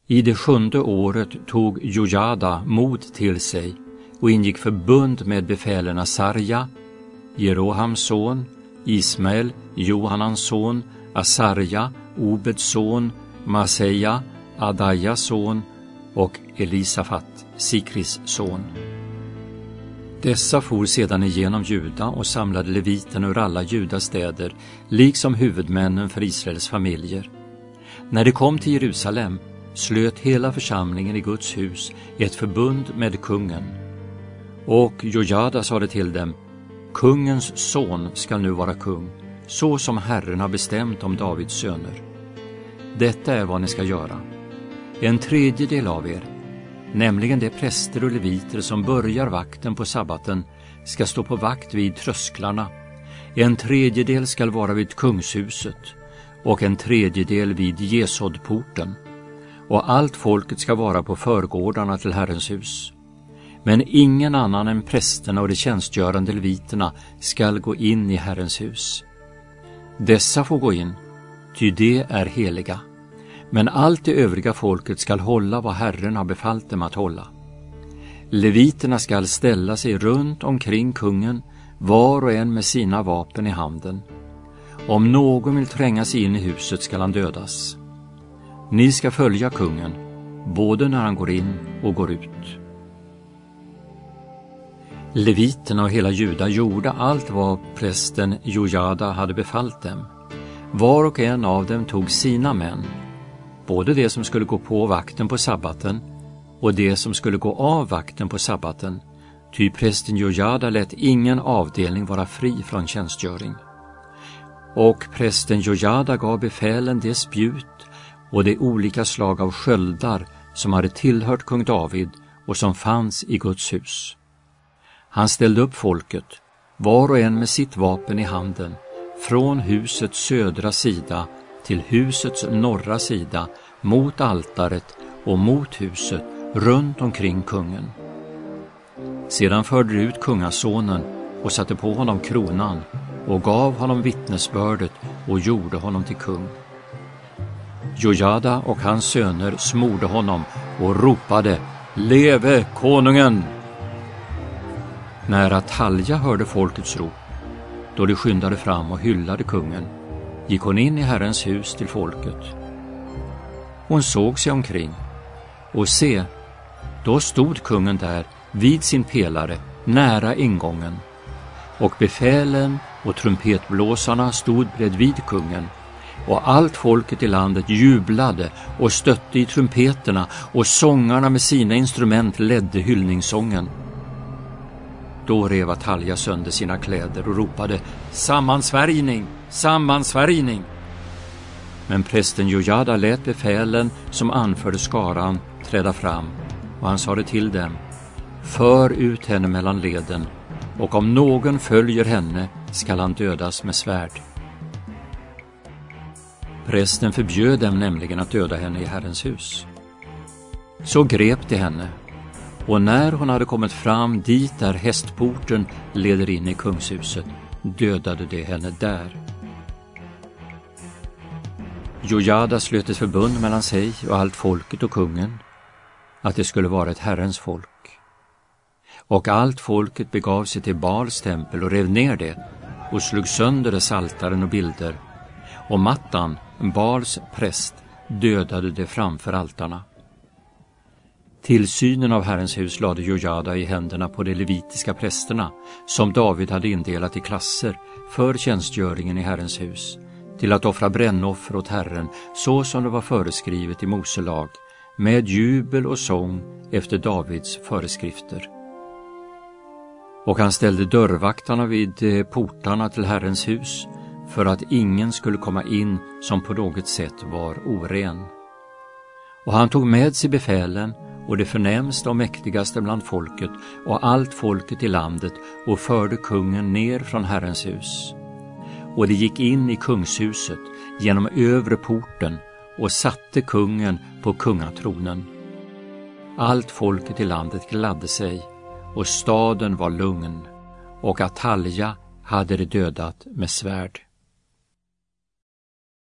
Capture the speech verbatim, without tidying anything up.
I det sjunde året tog Jojada mod till sig och ingick förbund med befälen Asarja, Jerohams son, Ismael, Johanans son, Asarja, Obeds son, Maseja, Adajas son och Elisafat, Sikris son. Dessa for sedan igenom Juda och samlade leviterna ur alla Judas städer, liksom huvudmännen för Israels familjer. När de kom till Jerusalem slöt hela församlingen i Guds hus ett förbund med kungen. Och Jojada sade till dem: kungens son skall nu vara kung, så som Herren har bestämt om Davids söner. Detta är vad ni ska göra. En tredjedel av er, nämligen de präster och leviter som börjar vakten på sabbaten, ska stå på vakt vid trösklarna. En tredjedel skall vara vid kungshuset och en tredjedel vid Jesodporten. Och allt folket ska vara på förgårdarna till Herrens hus. Men ingen annan än prästerna och de tjänstgörande leviterna skall gå in i Herrens hus. Dessa får gå in, ty de är heliga. Men allt det övriga folket skall hålla vad Herren har befallt dem att hålla. Leviterna skall ställa sig runt omkring kungen, var och en med sina vapen i handen. Om någon vill tränga sig in i huset skall han dödas. Ni ska följa kungen, både när han går in och går ut. Leviterna och hela Juda gjorde allt vad prästen Jojada hade befallt dem. Var och en av dem tog sina män, både det som skulle gå på vakten på sabbaten och det som skulle gå av vakten på sabbaten, ty prästen Jojada lät ingen avdelning vara fri från tjänstgöring. Och prästen Jojada gav befälen det spjut och de olika slag av sköldar som hade tillhört kung David och som fanns i Guds hus. Han ställde upp folket, var och en med sitt vapen i handen, från husets södra sida till husets norra sida, mot altaret och mot huset, runt omkring kungen. Sedan förde de ut kungasonen och satte på honom kronan och gav honom vittnesbördet och gjorde honom till kung. Jojada och hans söner smorde honom och ropade: leve konungen! När Atalja hörde folkets rop, då de skyndade fram och hyllade kungen, gick hon in i Herrens hus till folket. Hon såg sig omkring, och se, då stod kungen där vid sin pelare nära ingången, och befälen och trumpetblåsarna stod bredvid kungen, och allt folket i landet jublade och stötte i trumpeterna, och sångarna med sina instrument ledde hyllningssången. Då rev Atalja sönder sina kläder och ropade: sammansvärjning, sammansvärjning! Men prästen Jojada lät befälen som anförde skaran träda fram, och han sade till dem: för ut henne mellan leden, och om någon följer henne skall han dödas med svärd. Prästen förbjöd dem nämligen att döda henne i Herrens hus. Så grep de henne, och när hon hade kommit fram dit där hästporten leder in i kungshuset, dödade de henne där. Jojada slöt ett förbund mellan sig och allt folket och kungen, att det skulle vara ett Herrens folk. Och allt folket begav sig till Baals tempel och rev ner det och slog sönder dess altaren och bilder, och Mattan, Baals präst, dödade det framför altarna. Tillsynen av Herrens hus lade Jojada i händerna på de levitiska prästerna, som David hade indelat i klasser för tjänstgöringen i Herrens hus, till att offra brännoffer åt Herren, så som det var föreskrivet i Mose lag, med jubel och sång efter Davids föreskrifter. Och han ställde dörrvaktarna vid portarna till Herrens hus, för att ingen skulle komma in som på något sätt var oren. Och han tog med sig befälen och det förnämsta och mäktigaste bland folket och allt folket i landet, och förde kungen ner från Herrens hus. Och de gick in i kungshuset genom övre porten och satte kungen på kungatronen. Allt folket i landet gladde sig, och staden var lugn, och Atalja hade det dödat med svärd.